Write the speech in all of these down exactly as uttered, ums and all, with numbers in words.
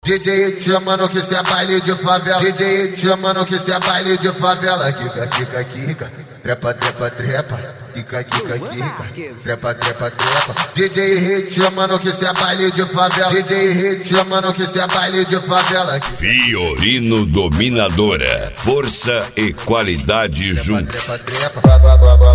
D J te chamando que cê é baile de favela. D J te chamando que cê é baile de favela. Kika, kika, kika. Trepa, trepa, trepa. Kika, kika, kika. Trepa, trepa, trepa. D J te chamando que cê é baile de favela. D J te chamando que cê é baile de favela. Fiorino Dominadora. Força e qualidade juntos. Trepa, trepa.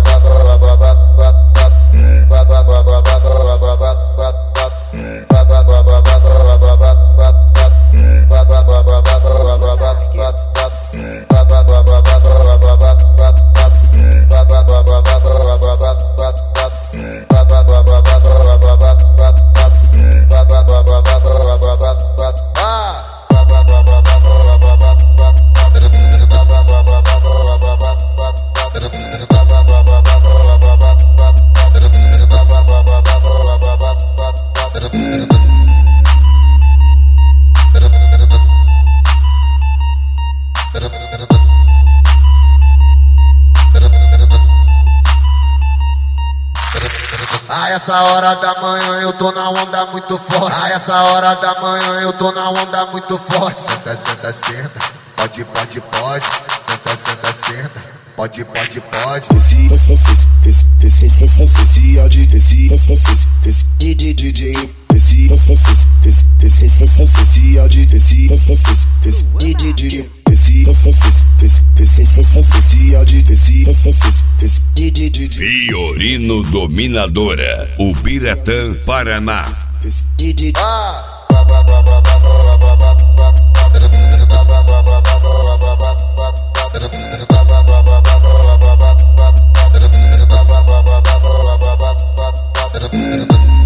A essa hora da manhã eu tô na onda muito forte. A essa hora da manhã eu tô na onda muito forte. Senta, senta, senta. Pode, pode, pode. Senta, senta, senta. Pode, pode, pode. Desci, desci, desci, desci, desci, áudio, desci, desci, desci, D J, desci, desci, desci, desci, desci, áudio, desci, desci, desci, D J, desci, desci, desci, desci, áudio, desci, desci, desci, D J. Fiorino Dominadora, Ubiratã, Paraná. D J.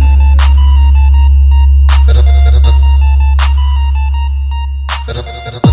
Ah.